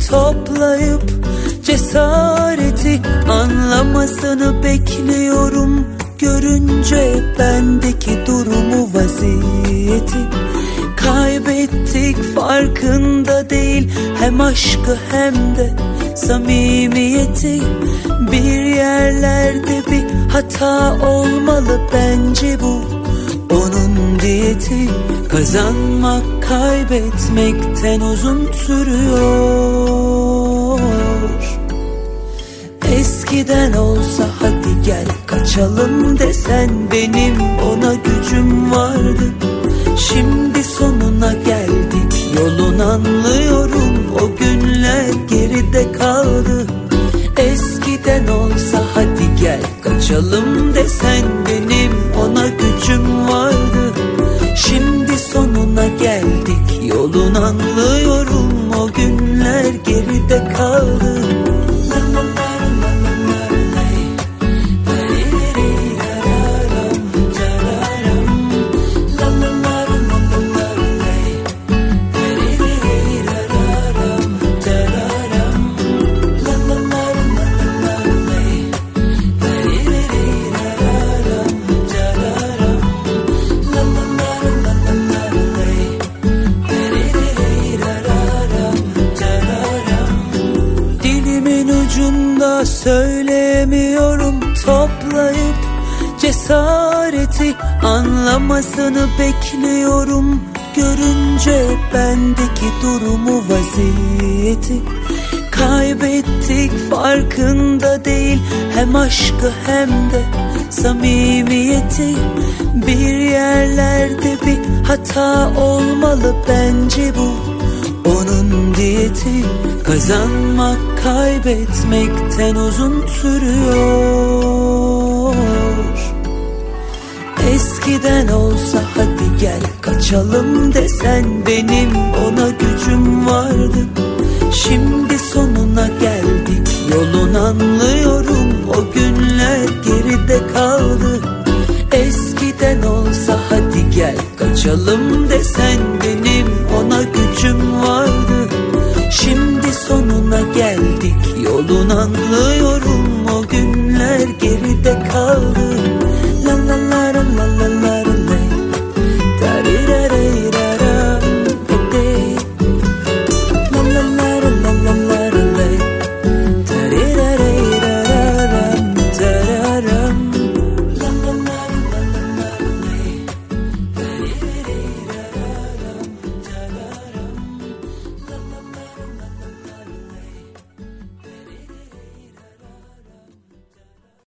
toplayıp cesareti, anlamasını bekliyorum. Görünce bendeki durumu, vaziyeti kaybettik, farkında değil. Hem aşkı hem de samimiyeti. Bir yerlerde bir hata olmalı, bence bu onun diyeti. Kazanmak kaybetmekten uzun sürüyor. Eskiden olsa hadi gel kaçalım desen, benim ona gücüm vardı. Şimdi sonuna geldik yolun, anlıyorum. O günler geride kaldı. Eskiden olsa hadi gel kaçalım desen, benim ona gücüm vardı. Şimdi sonuna geldik yolun, anlıyorum. O günler geride kaldı. Söyleyemiyorum, toplayıp cesareti, anlamasını bekliyorum. Görünce bendeki durumu, vaziyeti kaybettik, farkında değil. Hem aşkı hem de samimiyeti. Bir yerlerde bir hata olmalı, bence bu onun diyeti. Kazanmak kaybetmekten uzun sürüyor. Eskiden olsa hadi gel kaçalım desen, benim ona gücüm vardı. Şimdi sonuna geldik yolun, anlıyorum. O günler geride kaldı. Eskiden olsa hadi gel kaçalım desen, benim ona gücüm var.